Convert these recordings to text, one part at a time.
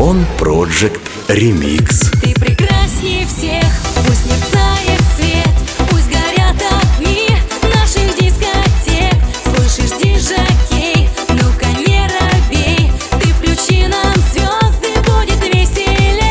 Музон Project Remix. Ты прекрасней всех, пусть мерцает свет, пусть горят огни наших дискотек. Слышишь, диджей, ну-ка не робей, ты включи нам звезды, будет веселей.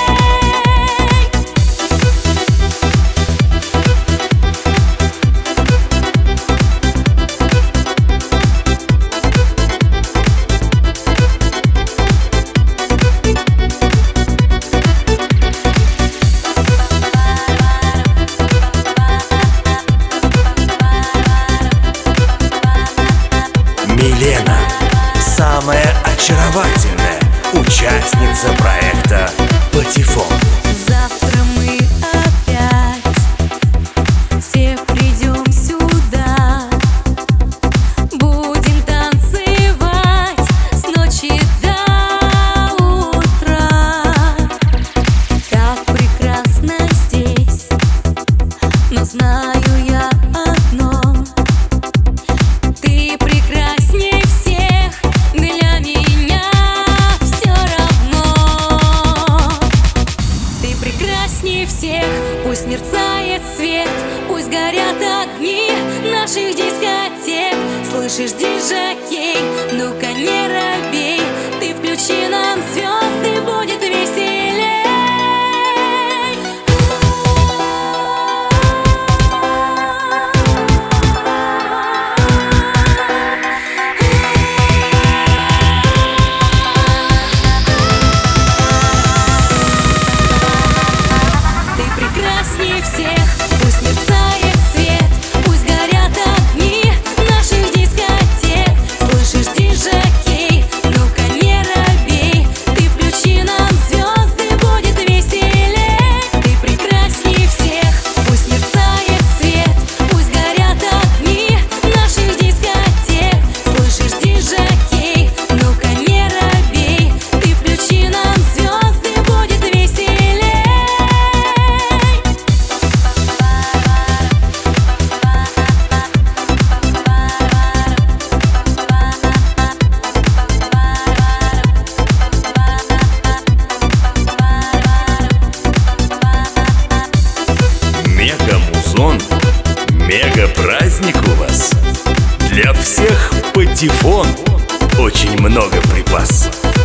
Милена, самая очаровательная участница проекта «Патефон». Завтра мы опять все придем сюда, будем танцевать с ночи до утра. Так прекрасно здесь, но знаю я одно: ты прекрасней всех, для меня все равно. Ты прекрасней всех, пусть мерцает свет, пусть горят огни наших дискотек. Слышишь, диджей, ну-ка не робей, ты включи нам звезды, будет веселей. Ты прекрасней всех, пусть мерцает свет, пусть горят огни наших дискотек. Слышишь, диджей, ну-ка не робей, ты включи нам звезды, будет веселей. Ты прекрасней всех, пусть мерцает свет, пусть горят огни наших дискотек. Слышишь, диджей, ну-ка не робей, ты включи нам звезды, будет веселей. Мега-музон, мега-праздник у вас. Для всех патефон, очень много припас.